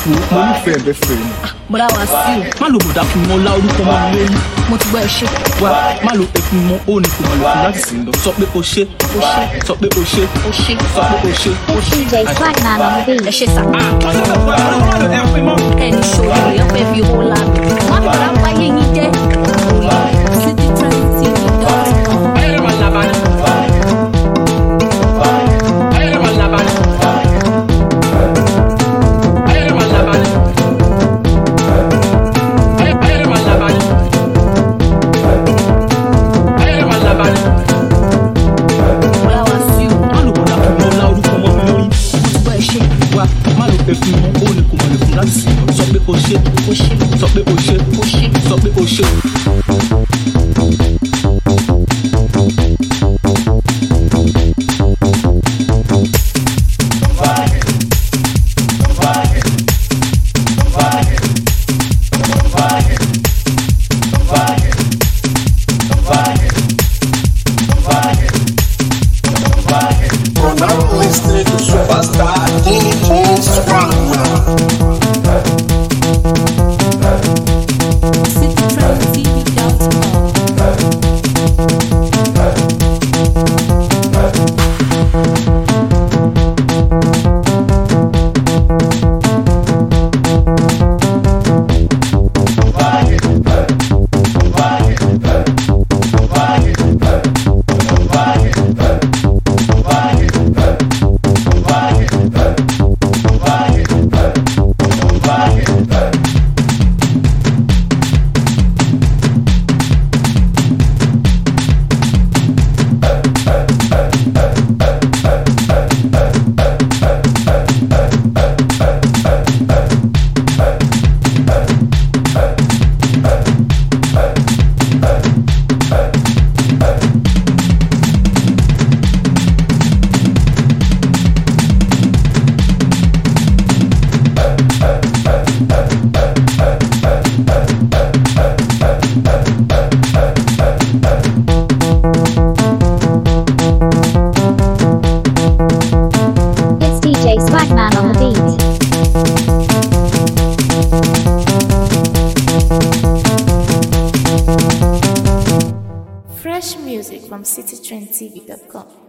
mo nífẹ̀ẹ́ bẹ́ẹ̀ fẹ́ mi. Bọ́dá wá sí o. Má lo bọ̀dá fún mọ́ lá orúkọ mọ́ mi lórí. Mo ti gbọ́ ẹ ṣe. Wá má lo efun mọ́ ó ní kò mọ̀ lò fún láti sìn lọ. Sọ pé o ṣe. Sọ pé o ṣe. Sọ pé o ṣe. DJ Swagman on the beat. Ẹ ṣe sà. Ẹni ṣòro yẹn fẹ́ fi owó lábẹ́. Má mi bọ́dá wáyé yín jẹ́. citytrendtv.com. Sọ pé o ṣe. Sọ pé o ṣe. Sọ pé o ṣe. Listening to Superstar DJ Swagman. It's DJ Swagman on the beat. Fresh music from citytrendtv.com.